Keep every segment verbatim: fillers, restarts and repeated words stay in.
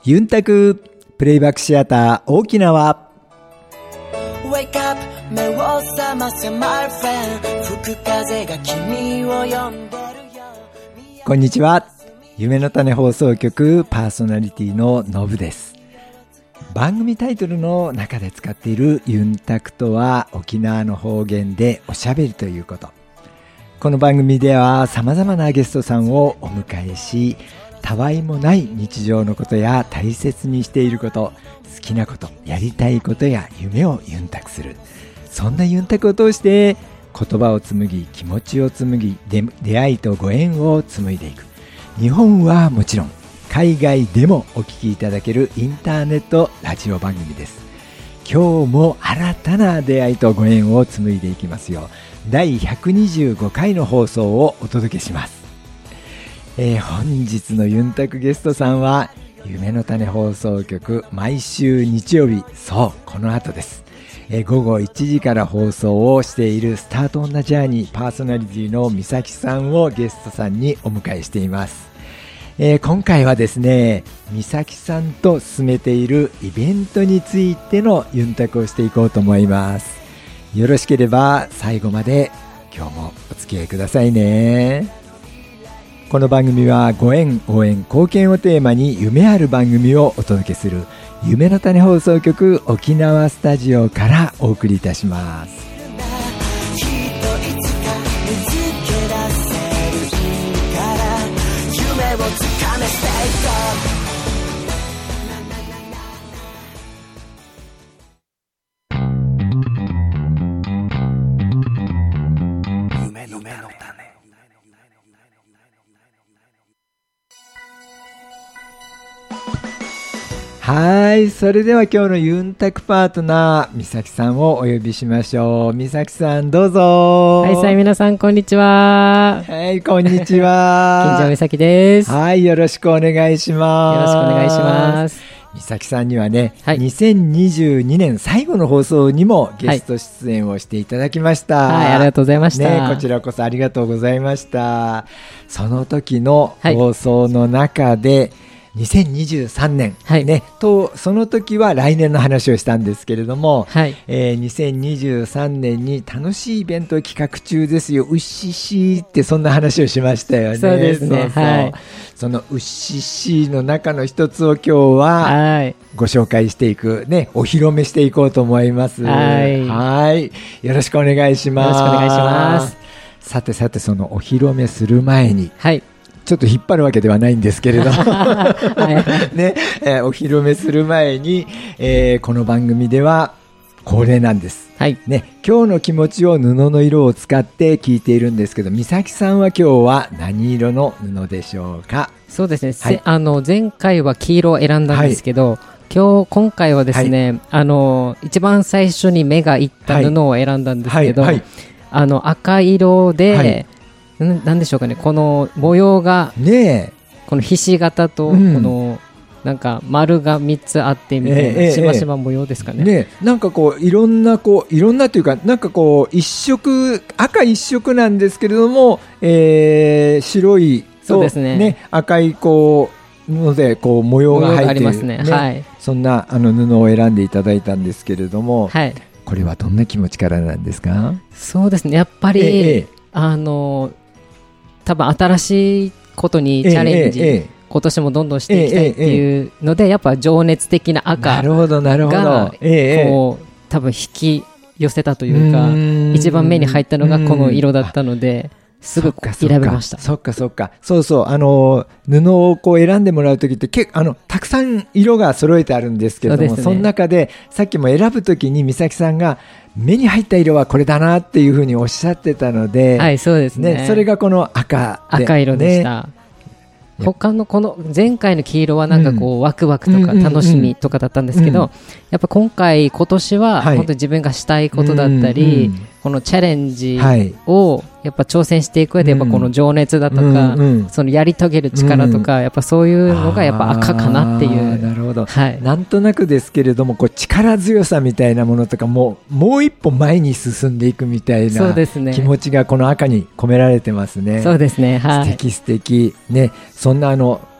ユンタクプレイバックシアター沖縄。 Wake up 目を覚ませ my friend 吹く風が君を呼んでるよ。 こんにちは。夢の種放送局パーソナリティののぶです。番組タイトルの中で使っているユンタクとは沖縄の方言でおしゃべりということ。この番組では様々なゲストさんをお迎えし、たわいもない日常のことや大切にしていること、好きなこと、やりたいことや夢をユンタクする。そんなユンタクを通して言葉を紡ぎ、気持ちを紡ぎ、で出会いとご縁を紡いでいく。日本はもちろん海外でもお聞きいただけるインターネットラジオ番組です。今日も新たな出会いとご縁を紡いでいきますよ。だいひゃくにじゅうごかいの放送をお届けします。えー、本日のユンタクゲストさんは夢の種放送局、毎週日曜日、そうこの後です、えー、午後いちじから放送をしているスタートオンナジャーニーパーソナリティの美咲さんをゲストさんにお迎えしています。えー、今回はですね、美咲さんと進めているイベントについてのユンタクをしていこうと思います。よろしければ最後まで今日もお付き合いくださいね。この番組はご縁、応援、貢献をテーマに夢ある番組をお届けする夢の種放送局沖縄スタジオからお送りいたします。はい、それでは今日のユンタクパートナー美咲さんをお呼びしましょう。美咲さんどうぞ。 はい、さあ皆さんこんにちは。 はい、こんにちは。 金城美咲です。 はい、よろしくお願いします。 よろしくお願いします。 美咲さんにはね、 はい、 にせんにじゅうにねん最後の放送にもゲスト出演をしていただきました。 はい、はい、ありがとうございました、 ね、こちらこそありがとうございました。その時の放送の中で、はい、にせんにじゅうさんねん、はいね、とその時は来年の話をしたんですけれども、はいえー、にせんにじゅうさんねんに楽しいイベント企画中ですよ、うっししってそんな話をしましたよね。 そうですね。そうそう、はい、そのうっししの中の一つを今日はご紹介していく、ね、お披露目していこうと思います。はい、はいよろしくお願いします。 よろしくお願いします。 さてさて、そのお披露目する前に、 はいちょっと引っ張るわけではないんですけれど、はいねえー、お披露目する前に、えー、この番組では恒例なんです、はいね、今日の気持ちを布の色を使って聞いているんですけど、美咲さんは今日は何色の布でしょうか。 そうですね、はい、あの前回は黄色を選んだんですけど、はい、今日今回はですね、はい、あの一番最初に目がいった布を選んだんですけど、はいはいはい、あの赤色で、はいなんでしょうかね、この模様が、ね、このひし形とこのなんか丸がみっつあってみたいなしましま模様ですかね。 ね、なんかこういろんなこういろんなというか、なんかこう一色赤一色なんですけれども、えー、白いと、 そうですね、 ね、赤いこうのでこう模様が入っている、 模様がありますね、ね、はい、 そんなあの布を選んでいただいたんですけれども、 はい、 これはどんな気持ちからなんですか。 そうですね、やっぱり、ええ、あの多分新しいことにチャレンジ、ええええ、今年もどんどんしていきたいっていうので、ええええ、やっぱ情熱的な赤がなるほどなるほど、 ええ、こう多分引き寄せたというか、一番目に入ったのがこの色だったので、すぐ選びました。 そっかそっか、そうそう、あの布をこう選んでもらうときって結構あのたくさん色が揃えてあるんですけれども、 そ,、ね、その中でさっきも選ぶときに美咲さんが目に入った色はこれだなっていうふうにおっしゃってたので、 はい、そうですね、 ね、それがこの赤で、 赤色でした、ね、他のこの前回の黄色はなんかこう、うん、ワクワクとか楽しみとかだったんですけど、うんうんうん、やっぱ今回今年は本当に自分がしたいことだったり、はい、このチャレンジをやっぱ挑戦していく上でやっぱこの情熱だとか、うんうん、そのやり遂げる力とか、うん、やっぱそういうのがやっぱ赤かなっていう。 なるほど、 はい、 なんとなくですけれども、こう力強さみたいなものとかももう一歩前に進んでいくみたいな気持ちがこの赤に込められてますね。 そうですね、はい、 素敵素敵ね。そんなあの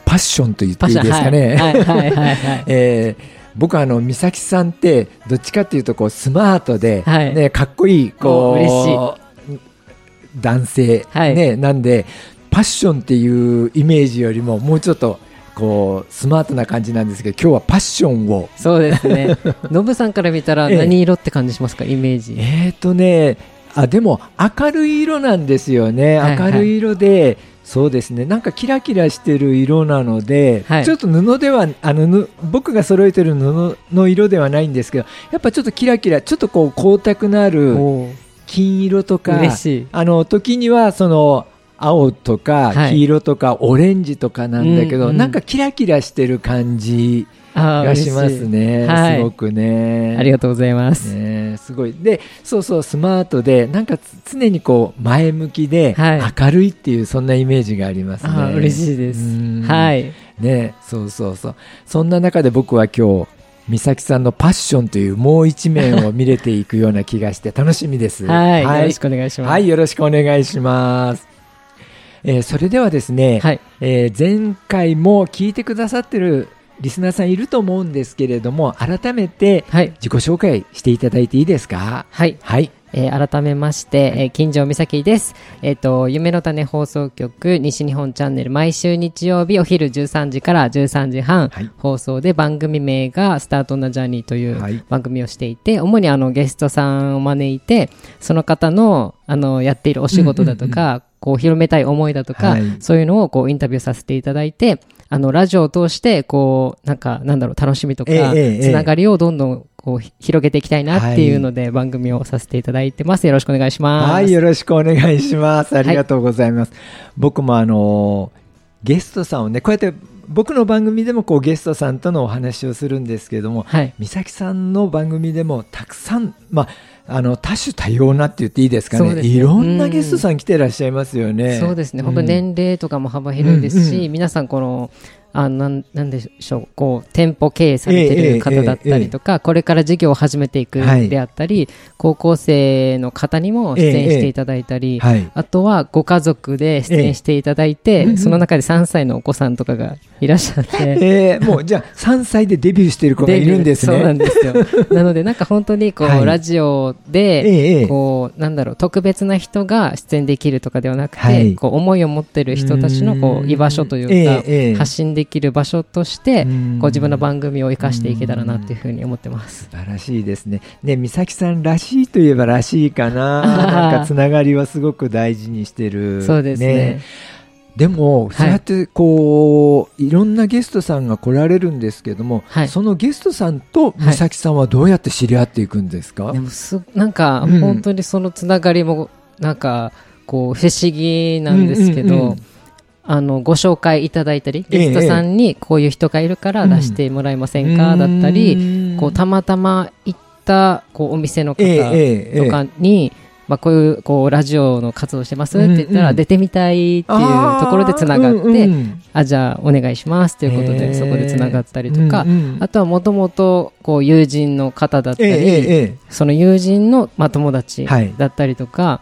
パッションと言っていいですかね。 はいはいはいはいはい、 えー僕はあの美咲さんってどっちかっていうとこうスマートで、 はいね、かっこいいこう嬉しい男性、 はいね、なんでパッションっていうイメージよりももうちょっとこうスマートな感じなんですけど、今日はパッションを。 そうですね。ノブさんから見たら何色って感じしますか、イメージ。 えーとねあでも明るい色なんですよね、 はいはい、 明るい色でそうですね、なんかキラキラしてる色なので、はい、ちょっと布ではあの僕が揃えてる布の色ではないんですけど、やっぱちょっとキラキラ、ちょっとこう光沢のある金色とか、 嬉しい。あの時にはその青とか黄色とかオレンジとかなんだけど、はい、なんかキラキラしてる感じがしますね、はい、すごくね。 ありがとうございます、 ね、すごい。でそうそうスマートでなんか常にこう前向きで明るいっていう、はい、そんなイメージがありますね。 あ嬉しいです。はいね、そうそうそう。そんな中で僕は今日美咲さんのパッションというもう一面を見れていくような気がして楽しみです。 はい、はい、よろしくお願いします。 はい、よろしくお願いします。えー、それではですね、はい、えー、前回も聞いてくださってるリスナーさんいると思うんですけれども、改めて自己紹介していただいていいですか？ はい、はい、えー、改めまして、えー、金城美咲です。えっと、夢の種放送局西日本チャンネル、毎週日曜日お昼じゅうさんじからじゅうさんじはん、はい、放送で、番組名がスタートなジャーニーという番組をしていて、はい、主にあのゲストさんを招いて、その方のあのやっているお仕事だとか、うんうんうん、こう広めたい思いだとか、はい、そういうのをこうインタビューさせていただいて、あのラジオを通してこうなんかなんだろう楽しみとか、えー、つながりをどんどんこう広げていきたいなっていうので、はい、番組をさせていただいてます。よろしくお願いします。 はい、よろしくお願いします。ありがとうございます。はい、僕もあのゲストさんをね、こうやって僕の番組でもこうゲストさんとのお話をするんですけれども、はい、美咲さんの番組でもたくさん、まああの多種多様なって言っていいですか ね, ねいろんなゲストさん来てらっしゃいますよね。 そうですね、本当に年齢とかも幅広いですし、うんうん、皆さんこのあなん、なんでしょう、こう店舗経営されてる方だったりとか、えーえーえー、これから事業を始めていくであったり、はい、高校生の方にも出演していただいたり、えーえー、あとはご家族で出演していただいて、えー、その中でさんさいのお子さんとかがいらっしゃって、 えー、もうじゃあさんさいでデビューしている子がいるんですね。 そうなんですよ。なのでなんか本当にこう、はい、ラジオで、えー、こうなんだろう、特別な人が出演できるとかではなくて、はい、こう思いを持ってる人たちのこう居場所というか、えー、発信できる場所としてこう自分の番組を生かしていけたらなというふうに思ってます。 素晴らしいですね。ね、美咲さんらしいといえばらしいかな。なんかつながりはすごく大事にしてる。 そうですね。ね、 でもそうやってこう、はい、いろんなゲストさんが来られるんですけども、はい、そのゲストさんと美咲さんはどうやって知り合っていくんですか？はい、 でもすなんか本当にそのつながりもなんかこう不思議なんですけど、うんうんうん、あのご紹介いただいたり、ゲストさんにこういう人がいるから出してもらえませんか、うん、だったり、こうたまたま行ったこうお店の方とかに、まあ、こういう、こうラジオの活動してますって言ったら、出てみたいっていうところでつながって、うんうん、あじゃあお願いしますということでそこでつながったりとか、うんうん、あとはもともと友人の方だったり、その友人の、まあ、友達だったりとか、はい、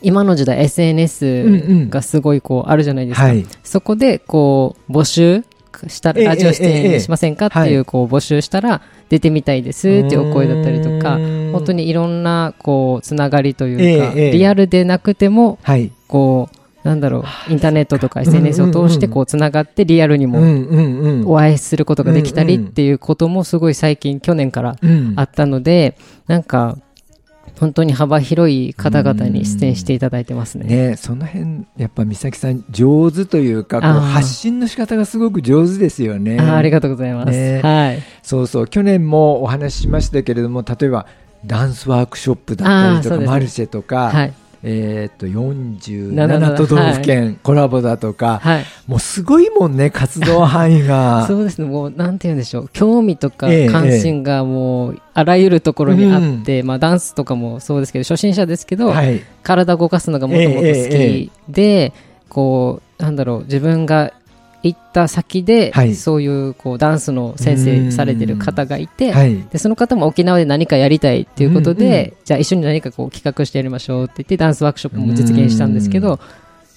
今の時代 エスエヌエス がすごいこうあるじゃないですか、うんうん、そこでこう募集したらラジオ出演しませんかっていうこう募集したら出てみたいですっていうお声だったりとか、本当にいろんなこうつながりというか、リアルでなくてもこうなんだろう、インターネットとか エスエヌエス を通してこうつながってリアルにもお会いすることができたりっていうこともすごい最近去年からあったので、なんか本当に幅広い方々に出演していただいてますね。 ね、その辺やっぱ美咲さん上手というか、こう発信の仕方がすごく上手ですよね。 あ, ありがとうございます、ね、はい、 そうそう、去年もお話ししましたけれども、例えばダンスワークショップだったりとか、ね、マルシェとか、はい、えー、とよんじゅうなな都道府県コラボだとか、はい、もうすごいもんね、活動範囲が。 そうですね、もうなんて言うんでしょう、興味とか関心がもうあらゆるところにあって、ええ、まあ、ダンスとかもそうですけど、初心者ですけど、はい、体を動かすのがもともと好きで、ええ、こうなんだろう、自分が行った先で、はい、そういうこうダンスの先生されてる方がいて、はい、でその方も沖縄で何かやりたいっていうことで、うんうん、じゃあ一緒に何かこう企画してやりましょうって言ってダンスワークショップも実現したんですけど、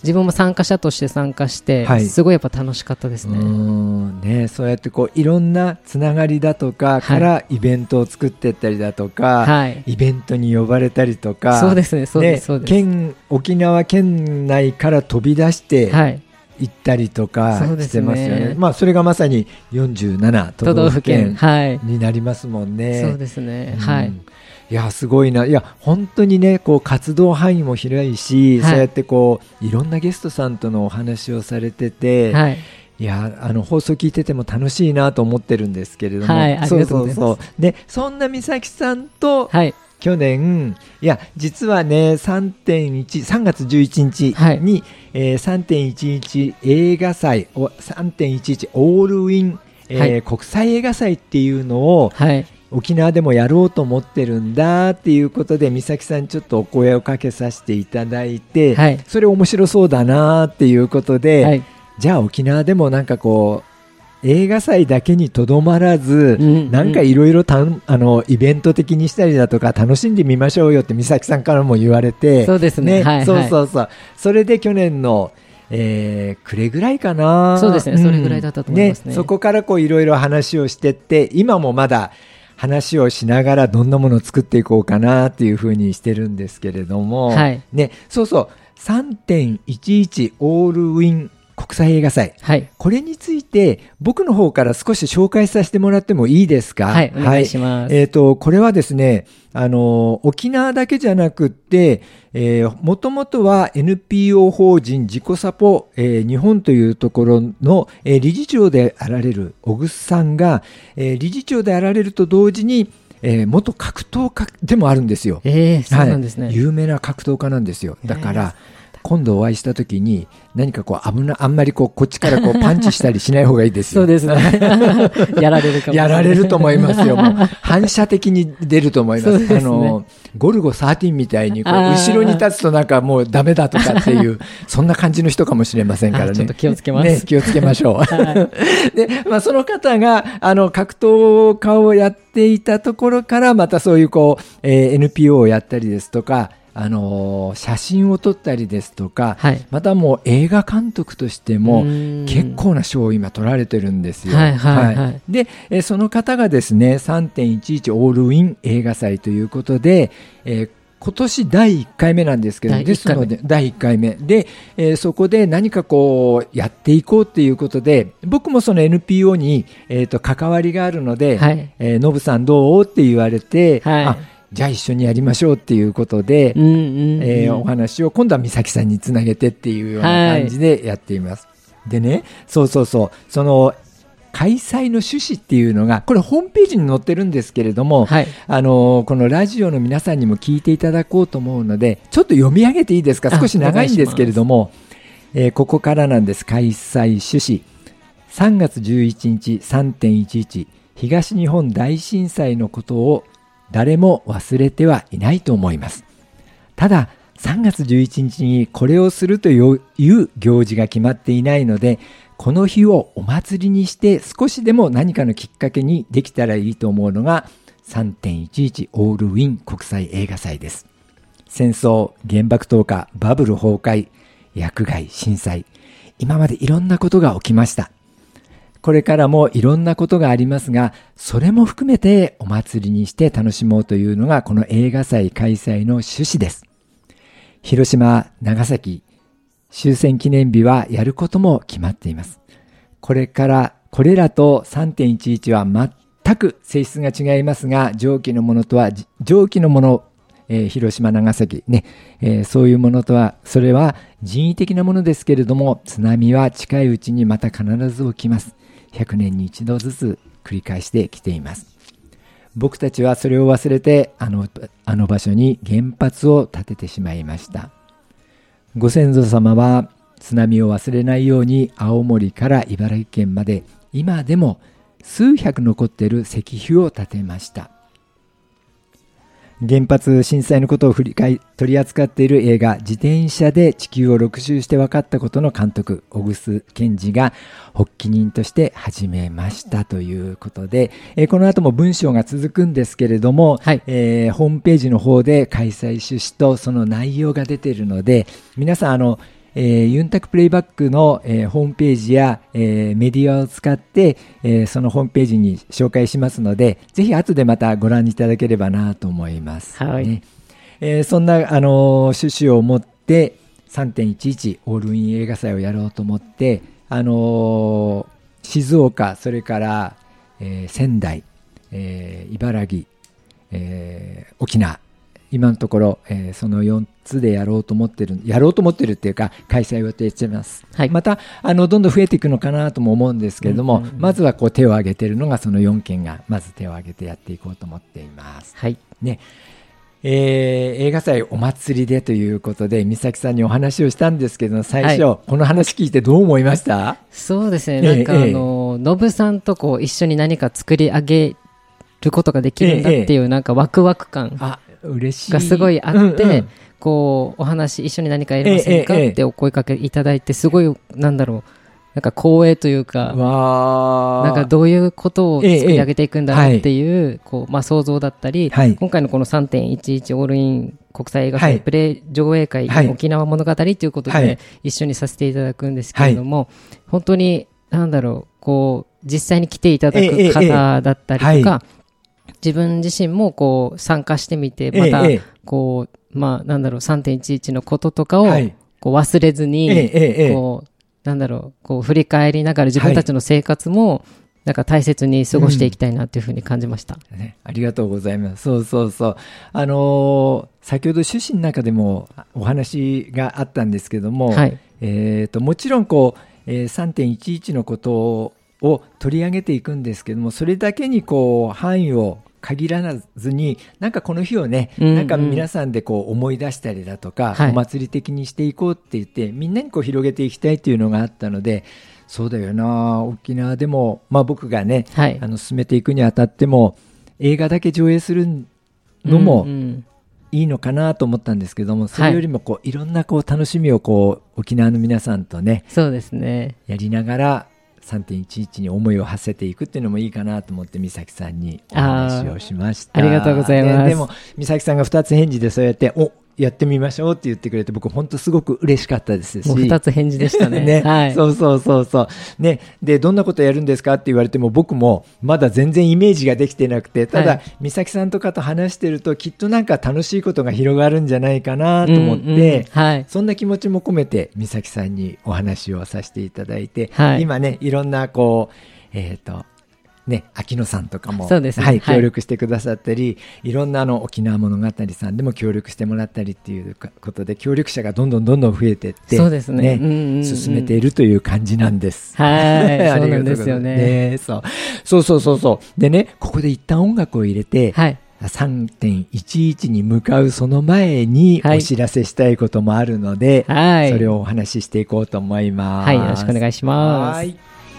自分も参加者として参加して、はい、すごいやっぱ楽しかったですね。 うーんね、そうやってこういろんなつながりだとかからイベントを作っていったりだとか、はい、イベントに呼ばれたりとか、 そうですね、そうです、そうです。 県沖縄県内から飛び出して、はい行ったりとかしてますよね。そ, ねまあ、それがまさによんじゅうなな都道府県になりますもんね。 そうですね、うん、はい。 いやすごいな。いや本当にねこう活動範囲も広いし、はい、そうやってこういろんなゲストさんとのお話をされてて、はい、いやあの放送聞いてても楽しいなと思ってるんですけれども、 はい、ありがとうございます。そうそうそうでそんな美咲さんと、はい去年いや実はね さんてんいち さんがつじゅういちにちに、はいえー、さんてんいちいち 映画祭 さんてんいちいち オールウィン、えーはい、国際映画祭っていうのを、はい、沖縄でもやろうと思ってるんだっていうことで美咲さんにちょっとお声をかけさせていただいて、はい、それ面白そうだなっていうことで、はい、じゃあ沖縄でもなんかこう映画祭だけにとどまらず、うんうん、なんかいろいろイベント的にしたりだとか楽しんでみましょうよって美咲さんからも言われて、 そうですね、ねはいはい、 そうそうそうそれで去年の、えー、暮れぐらいかな、 そうですね、うん、それぐらいだったと思いますね。 ねそこからこういろいろ話をしてって今もまだ話をしながらどんなものを作っていこうかなっていうふうにしてるんですけれども、はいね、そうそう さんてんいちいち オールウィン国際映画祭、はい、これについて僕の方から少し紹介させてもらってもいいですか。 はい、お願いします。 はいえーと、これはですねあの沖縄だけじゃなくってもともとは エヌピーオー 法人自己サポ、えー、日本というところの、えー、理事長であられる小楠さんが、えー、理事長であられると同時にえー、元格闘家でもあるんですよ。 えー、そうなんですね、 はい、有名な格闘家なんですよ。だから、えー、今度お会いした時に何かこう危なあんまりこうこっちからこうパンチしたりしない方がいいですよ。 そうですねやられるかもやられると思いますよ。もう反射的に出ると思います。 そうですね、 あのゴルゴじゅうさんみたいにこう後ろに立つとなんかもうダメだとかっていうそんな感じの人かもしれませんからね。 ちょっと気をつけます、 ね、気をつけましょう、はい、で、まあ、その方があの格闘家をやっていたところからまたそういうこう、えー、エヌピーオー をやったりですとかあのー、写真を撮ったりですとか、はい、またもう映画監督としても結構な賞を今取られてるんですよ。 はいはいはい、 で、えー、その方がですね さんてんいちいち オールウィン映画祭ということで、えー今年だいいっかいめなんですけどですのでだいいっかいめで、えー、そこで何かこうやっていこうということで僕もその エヌピーオー に、えー、と関わりがあるので、はいえー、ノブさんどうって言われて、はい、あじゃあ一緒にやりましょうっていうことで、うんうんうんえー、お話を今度は美咲さんにつなげてっていうような感じでやっています、はい、でねそうそうそうその開催の趣旨っていうのがこれホームページに載ってるんですけれども、はい、あのこのラジオの皆さんにも聞いていただこうと思うのでちょっと読み上げていいですか。少し長いんですけれども、えー、ここからなんです。開催趣旨さんがつじゅういちにち さんてんいちいち 東日本大震災のことを誰も忘れてはいないと思います。たださんがつじゅういちにちにこれをするという行事が決まっていないのでこの日をお祭りにして少しでも何かのきっかけにできたらいいと思うのが さんてんいちいち オールウィン国際映画祭です。戦争、原爆投下、バブル崩壊、薬害、震災、今までいろんなことが起きました。これからもいろんなことがありますがそれも含めてお祭りにして楽しもうというのがこの映画祭開催の趣旨です。広島、長崎終戦記念日はやることも決まっています。これからこれらと さんてんいちいち は全く性質が違いますが上記のものとは上記のもの、えー、広島長崎ね、えー、そういうものとはそれは人為的なものですけれども津波は近いうちにまた必ず起きます。ひゃくねんに一度ずつ繰り返してきています。僕たちはそれを忘れてあの、あの場所に原発を建ててしまいました。ご先祖様は津波を忘れないように青森から茨城県まで今でも数百残っている石碑を建てました。原発震災のことを振り返取り扱っている映画自転車で地球をろく周して分かったことの監督小楠健二が発起人として始めましたということで、えー、この後も文章が続くんですけれども、はいえー、ホームページの方で開催趣旨とその内容が出ているので皆さんあのえー、ユンタクプレイバックの、えー、ホームページや、えー、メディアを使って、えー、そのホームページに紹介しますので、ぜひ後でまたご覧いただければなと思います、 はいね。えー、そんな、あのー、趣旨を持って さんてんいちいち オールイン映画祭をやろうと思って、あのー、静岡、それから、えー、仙台、えー、茨城、えー、沖縄、今のところ、えー、そのよっつでやろうと思ってるやろうと思ってるっていうか開催を予定しています、はい、またあのどんどん増えていくのかなとも思うんですけれども、うんうんうん、まずはこう手を挙げているのがそのよんけんがまず手を挙げてやっていこうと思っています、はいねえー、映画祭お祭りでということで美咲さんにお話をしたんですけど最初、はい、この話聞いてどう思いました？ そうですね、なんかあの、えー、ノブさんとこう一緒に何か作り上げることができるんだっていう、えー、なんかワクワク感がすごいあって、うんうん、こうお話一緒に何かやりませんか、えー、ってお声かけいただいてすごいなんだろうなんか光栄というかなんかどういうことを作り上げていくんだろうっていう、えーはいこうまあ、想像だったり、はい、今回のこの さんてんいちいち オールイン国際映画祭プレイ上映会、はい、沖縄物語ということで一緒にさせていただくんですけれども、はい、本当になんだろうこう実際に来ていただく方だったりとか、えーえーはい自分自身もこう参加してみてまたこう、まあ、なんだろう さんてんいちいち のこととかをこう忘れずにこうなんだろうこう振り返りながら自分たちの生活もなんか大切に過ごしていきたいなというふうに感じました、 うんね、ありがとうございます。そうそうそうあのー、先ほど趣旨の中でもお話があったんですけども、はいえー、ともちろんこう、えー、さんてんいちいち のことをを取り上げていくんですけどもそれだけにこう範囲を限らずになんかこの日をね、うんうん、なんか皆さんでこう思い出したりだとか、はい、お祭り的にしていこうって言ってみんなにこう広げていきたいっていうのがあったのでそうだよな沖縄でも、まあ、僕がね、はい、あの進めていくにあたっても映画だけ上映するのもいいのかなと思ったんですけどもそれよりもこういろんなこう楽しみをこう沖縄の皆さんとね、 そうですねやりながらさんてんいちいち に思いを馳せていくっていうのもいいかなと思って美咲さんにお話をしました。 あ, ありがとうございます、 ね、でも美咲さんがふたつ返事でそうやっておやってみましょうって言ってくれて僕本当すごく嬉しかったですしもうふたつ返事でした ね, ね、 はい、 そうそうそうそう、ね、でどんなことやるんですかって言われても僕もまだ全然イメージができてなくてただ、はい、美咲さんとかと話してるときっとなんか楽しいことが広がるんじゃないかなと思って、うんうんはい、そんな気持ちも込めて美咲さんにお話をさせていただいて、はい、今ねいろんなこうえっとね、秋野さんとかも、ねはい、協力してくださったり、はい、いろんなあの沖縄物語さんでも協力してもらったりっていうことで協力者がどんどんどんどん増えていってそうですね、 ねうんうんうん、進めているという感じなんです。 はいそうなんですよね。 ねそうそうそうそうそうでねここで一旦音楽を入れて、はい、さんてんいちいち に向かうその前にお知らせしたいこともあるので、はい、それをお話ししていこうと思います。 はいよろしくお願いします。はい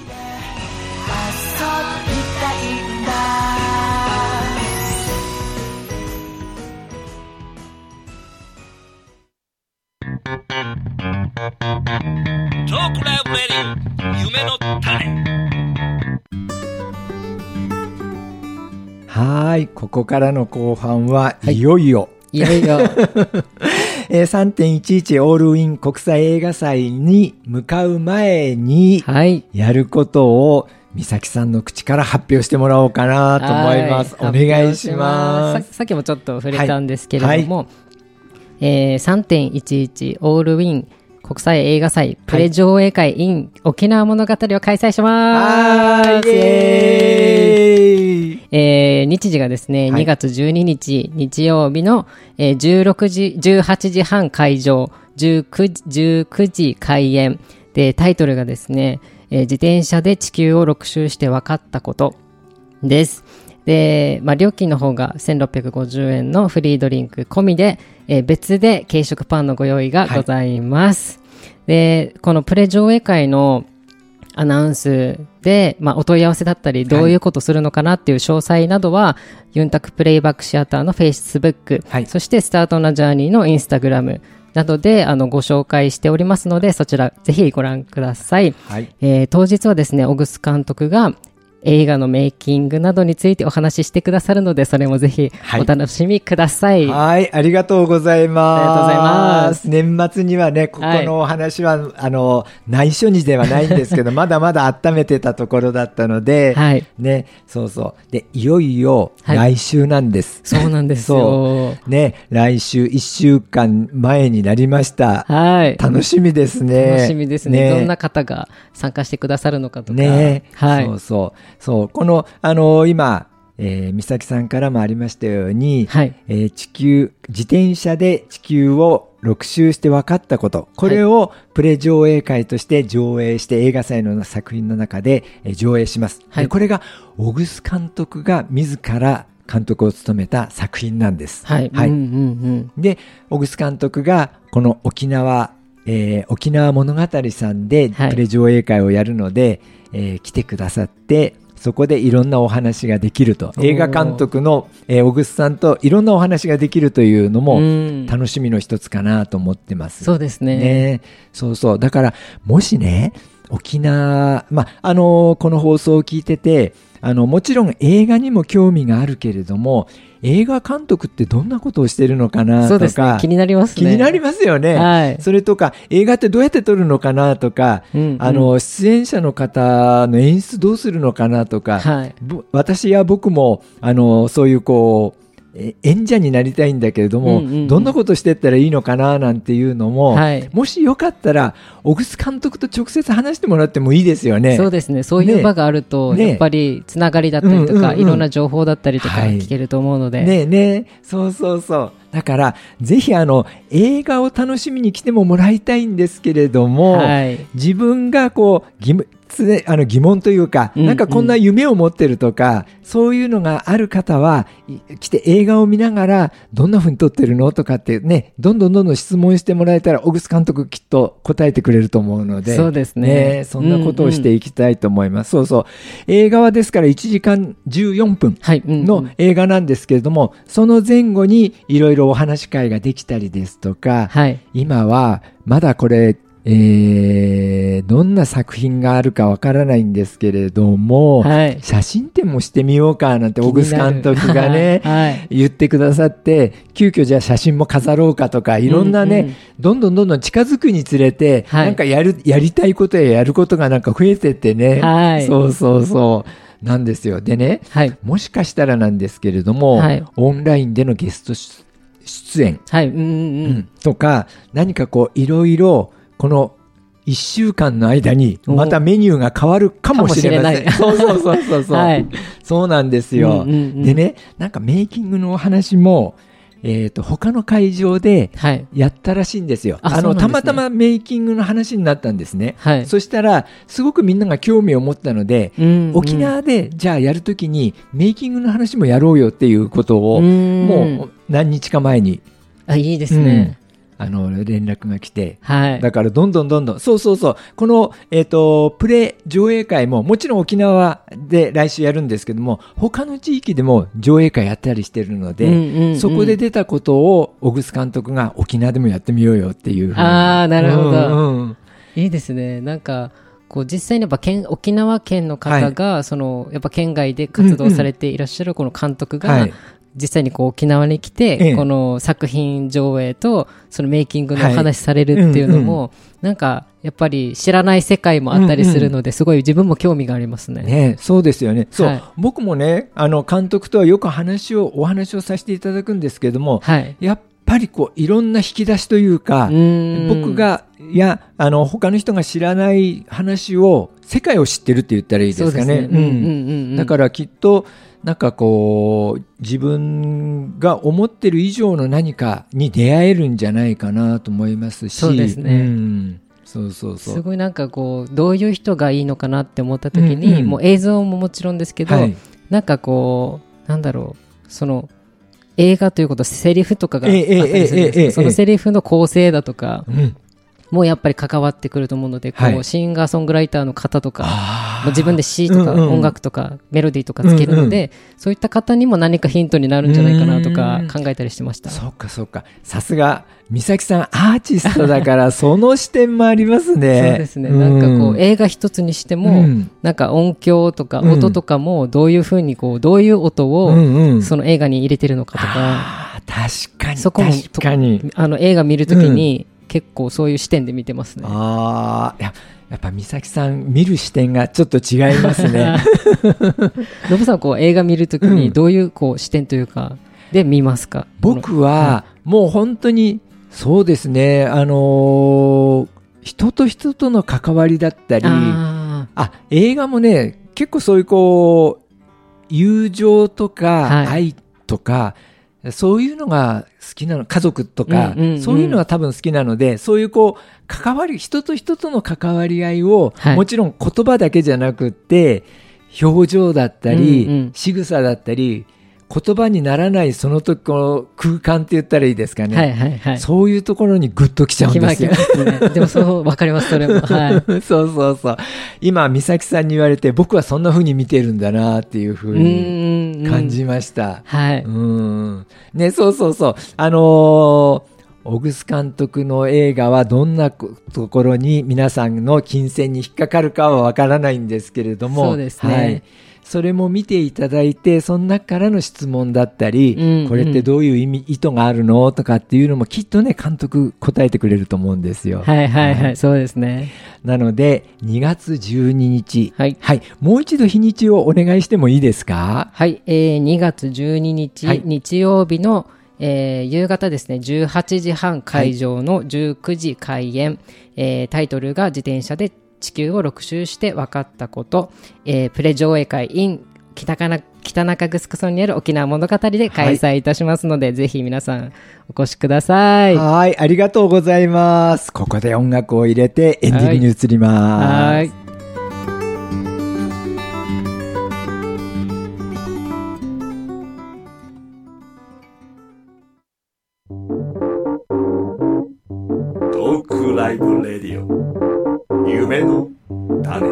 トークライブレディオ夢の種。 はいここからの後半はいよいよ、 はい、いよいよえー、さんてんいちいち オールイン国際映画祭に向かう前にやることを美咲さんの口から発表してもらおうかなと思います。お願いします。 さ, さっきもちょっと触れたんですけれども、はいはいえー、さんてんいちいち オールウィン国際映画祭プレ上映会 in、はい、沖縄物語を開催します。イエーイ、えー、日時がですね、はい、にがつじゅうににち日曜日の、えー、じゅうろくじじゅうはちじはん会場じゅうくじ開演でタイトルがですね、えー、自転車で地球をろく周して分かったことです。で、まあ、料金の方がせんろっぴゃくごじゅうえんのフリードリンク込みで、えー、別で軽食パンのご用意がございます、はい、でこのプレ上映会のアナウンスで、まあ、お問い合わせだったりどういうことするのかなっていう詳細などは、はい、ユンタクプレイバックシアターのフェイスブック、はい、そしてスタートナジャーニーのインスタグラムなどであのご紹介しておりますのでそちらぜひご覧ください、はいえー、当日はですね小楠監督が映画のメイキングなどについてお話ししてくださるので、それもぜひお楽しみください。 はい、はい、ありがとうございます。 ありがとうございます。 年末にはね、ここのお話は、はい、あの内緒にではないんですけどまだまだ温めてたところだったので、はい、ね、そうそうでいよいよ来週なんです、 はい、そうなんですよ。 そうね、来週いっしゅうかんまえになりました。 はい、 楽しみですね。 楽しみですね。ね、どんな方が参加してくださるのかとかね、はい、そうそうそう、このあの今、えー、美咲さんからもありましたように、はい、えー、地球自転車で地球をろく周して分かったこと、これをプレ上映会として上映して映画祭の作品の中で、えー、上映します、はい、でこれが小楠監督が自ら監督を務めた作品なんです。はい、はい、うんうんうん、で小楠監督がこの沖縄、えー、沖縄物語さんでプレ上映会をやるので、はい、えー、来てくださって、そこでいろんなお話ができると、映画監督の、えー、小楠さんといろんなお話ができるというのも楽しみの一つかなと思ってます。 そうですね。 ね、そうそう、だからもしね、沖縄、まああのー、この放送を聞いてて、あのもちろん映画にも興味があるけれども、映画監督ってどんなことをしてるのかなとか、 そうですね、気になりますね。 気になりますよね、はい、それとか映画ってどうやって撮るのかなとか、うんうん、あの出演者の方の演出どうするのかなとか、はい、私や僕もあのそういうこう演者になりたいんだけれども、うんうんうん、どんなことしていったらいいのかななんていうのも、はい、もしよかったら小楠監督と直接話してもらってもいいですよね。 そうですね、そういう場があると、ね、やっぱりつながりだったりとか、ね、いろんな情報だったりとか聞けると思うので、はい、 ねね、そうそうそう、だからぜひあの映画を楽しみに来てももらいたいんですけれども、はい、自分がこう義務あの疑問というか、うんうん、なんかこんな夢を持ってるとか、そういうのがある方は来て映画を見ながらどんな風に撮ってるのとかってね、どんどんどんどん質問してもらえたら小楠監督きっと答えてくれると思うので、 そうですね、 ね、そんなことをしていきたいと思います、うんうん、そうそう、映画はですからいちじかんじゅうよんぷんの映画なんですけれども、はい、うんうん、その前後にいろいろお話し会ができたりですとか、はい、今はまだこれえー、どんな作品があるかわからないんですけれども、はい、写真展もしてみようかなんて小楠監督がね、はい、言ってくださって、急遽じゃあ写真も飾ろうかとか、いろんなね、うんうん、どんどんどんどん近づくにつれて、はい、なんかやる、やりたいことややることがなんか増えてってね、はい、そうそうそうなんですよ。でね、はい、もしかしたらなんですけれども、はい、オンラインでのゲスト出演、はい、うんうんうん、とか何かこういろいろこのいっしゅうかんの間にまたメニューが変わるかもしれません。そうそうそうそうそう、はい、そうなんですよ、うんうんうん、でね、なんかメイキングのお話も、えー、と他の会場でやったらしいんですよ、はい、あの、ね、たまたまメイキングの話になったんですね、はい、そしたらすごくみんなが興味を持ったので、うんうん、沖縄でじゃあやるときにメイキングの話もやろうよっていうことをもう何日か前に、 あ、いいですね、 うん、あの連絡が来て、はい、だからどんどんどんどん、そうそうそう、この、えーと、プレ上映会ももちろん沖縄で来週やるんですけども、他の地域でも上映会やったりしてるので、うんうんうん、そこで出たことを小楠監督が沖縄でもやってみようよっていうふうに。 あー、なるほど、うんうん、いいですね。なんかこう実際にやっぱ県沖縄県の方が、はい、そのやっぱ県外で活動されていらっしゃるこの監督が、うんうん、はい、実際にこう沖縄に来て、ええ、この作品上映とそのメイキングのお話されるっていうのも、はい、うんうん、なんかやっぱり知らない世界もあったりするので、うんうん、すごい自分も興味がありますね。 ね、そうですよね。そう、はい、僕もね、あの監督とはよく話をお話をさせていただくんですけれども、はい、やっぱりこういろんな引き出しというか、僕がいやあの他の人が知らない話を世界を知ってるって言ったらいいですかね。だからきっとなんかこう自分が思ってる以上の何かに出会えるんじゃないかなと思いますし、 そうですね、うん、 そうそうそう、 すごいなんかこうどういう人がいいのかなって思った時に、うんうん、もう映像ももちろんですけど、はい、なんかこうなんだろう、その映画ということセリフとかがあったりするんですけど、そのセリフの構成だとか、うん、 もやっぱり関わってくると思うので、こう、 はいシンガーソングライターの方とか、 あーまあ自分で詩とかうんうん音楽とかメロディーとかつけるので、 うんうんそういった方にも何かヒントになるんじゃないかなとかうん考えたりしてました。 そうかそうか。さすが、美咲さんアーティストだから、その視点もありますね。 そうですね。なんかこう、映画一つにしても、 うんなんか音響とかうん音とかもどういうふうにこう、どういう音うをんうんその映画に入れてるのかとか、 あー確かに。 そこも確かに。 あの映画見るときに結構そういう視点で見てますね。 ああ、ややっぱ美咲さん見る視点がちょっと違いますね。 ノブさんこう映画見るときにどういうこう視点というかで見ますか？ 僕はもう本当にそうですね、あのー人と人との関わりだったり、ああ映画もね、結構そういうこう友情とかはい愛とか、そういうのが好きなの、家族とか、 うんうんうんそういうのが多分好きなので、そういうこう関わり、人と人との関わり合いを、 はいもちろん言葉だけじゃなくって表情だったり、 うんうん仕草だったり、言葉にならないその時の空間って言ったらいいですかね、 ーはいはいはい。 そういうところにグッときちゃうんきですよ。 まきますね。でもそうわかりますそれも。はい。 そうそうそう。今美咲さんに言われて、僕はそんな風に見てるんだなっていう風にに感じました。 はい。 うん。ね、そうそうそう。あのー小楠監督の映画はどんなところに皆さんの金銭に引っかかるかはわからないんですけれども、 そうですねはい。それも見ていただいて、その中からの質問だったり、 うんうんこれってどういう意味、意図があるのとかっていうのもきっとね、監督答えてくれると思うんですよ。 はいはいはい。そうですね。 なので、にがつじゅうににち。 はいもう一度日にちをお願いしてもいいですか？ はい。えー、にがつじゅうににち、 はい日曜日の、えー夕方ですね、じゅうはちじはん会場のじゅうくじ開演、えータイトルが自転車で地球をろく周して分かったこと、えープレ上映会 in 北かな北中城村にある沖縄物語で開催いたしますので、ぜひ皆さんお越しください。 はい、ありがとうございます。ここで音楽を入れてエンディングに移ります。 はい。 トークライブレディオ夢の種。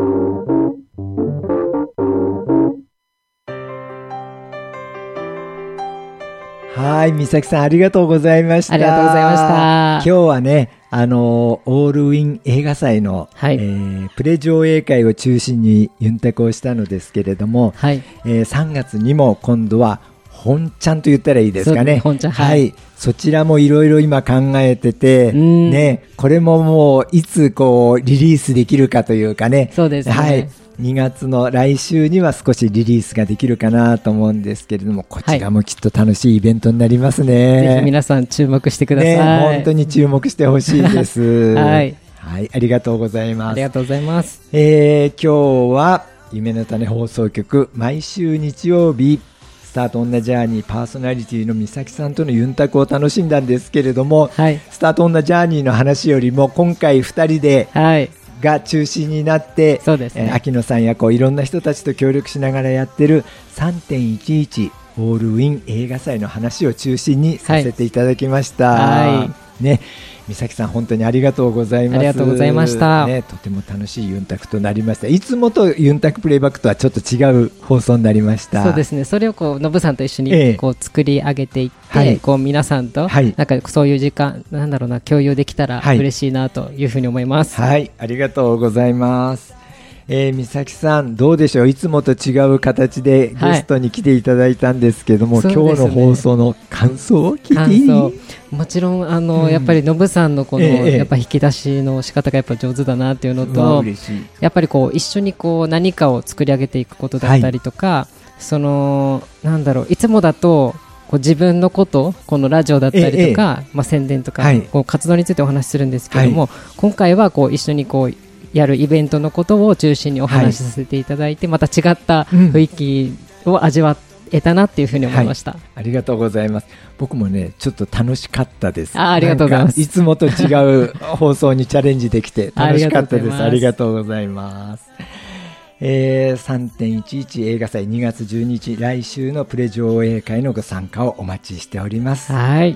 はい、美咲さんありがとうございました。 ありがとうございました今日はね、あのオールウィン映画祭の、 はいえープレ上映会を中心にユンタクをしたのですけれども、 はい。 えーさんがつにも今度は本ちゃんと言ったらいいですかね。 そう本ちゃんは、 はいいそちらもいろいろ今考えてて、 うんね、これももういつこうリリースできるかというかね。 そうですねはい。にがつの来週には少しリリースができるかなと思うんですけれども、こちらもきっと楽しいイベントになりますね。 ぜひ皆さん注目してください。 ね、本当に注目してほしいです。 はい。 はい、ありがとうございます。 ありがとうございます。 えー今日は夢の種放送局、毎週日曜日スタートオンナジャーニーパーソナリティの美咲さんとのユンタクを楽しんだんですけれども、 はい。 スタートオンナジャーニーの話よりも今回ふたりではい。 が中心になって、 そうですねえー秋野さんやこういろんな人たちと協力しながらやってる さんてんいちいち オールウィン映画祭の話を中心にさせていただきました。 はいね、美咲さん本当にありがとうございます。 ありがとうございましたね、とても楽しいユンタクとなりました。いつもとユンタクプレイバックとはちょっと違う放送になりました。 そうですね。それをこうノブさんと一緒ええにこう作り上げていって、 はいこう皆さんとはいなんかそういう時間なんだろうな共有できたらはい嬉しいなというふうに思います。 はい、ありがとうございます。えー、美咲さんどうでしょう、いつもと違う形でゲストに来ていただいたんですけども、 はい今日の放送の感想を聞い感ていい？ 想もちろんあの、 うんやっぱりノブさんのこの、 ええやっぱ引き出しの仕方がやっぱ上手だなっていうのうわと、 嬉しい。 やっぱりこう一緒にこう何かを作り上げていくことだったりとか、そのなんだろういつもだとこう自分のことこのラジオだったりとか、まあ、宣伝とか、 はいこう活動についてお話しするんですけども、今回はこう一緒にこうやるイベントのことを中心にお話しさせていただいて、また違った雰囲気を味わえたなっていうふうに思いました。 ありがとうございます。僕もねちょっと楽しかったです。 あありがとうございますなんかいつもと違う放送にチャレンジできて楽しかったです。あありりががとうごとうございます。えー、さんてんいちいち 映画祭にがつじゅうににち来週のプレ上映会のご参加をお待ちしております。 はい。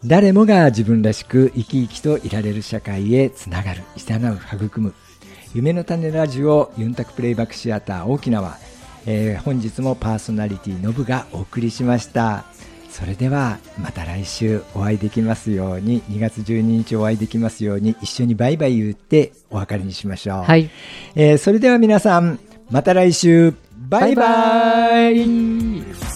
誰もが自分らしく生き生きといられる社会へつながる、いざなう、育む夢の種ラジオユンタクプレイバックシアター沖縄、えー、本日もパーソナリティのぶがお送りしました。それではまた来週お会いできますように、にがつじゅうににちお会いできますように、一緒にバイバイ言ってお別れにしましょう。 はい、 えー、それでは皆さんまた来週、バイバイ。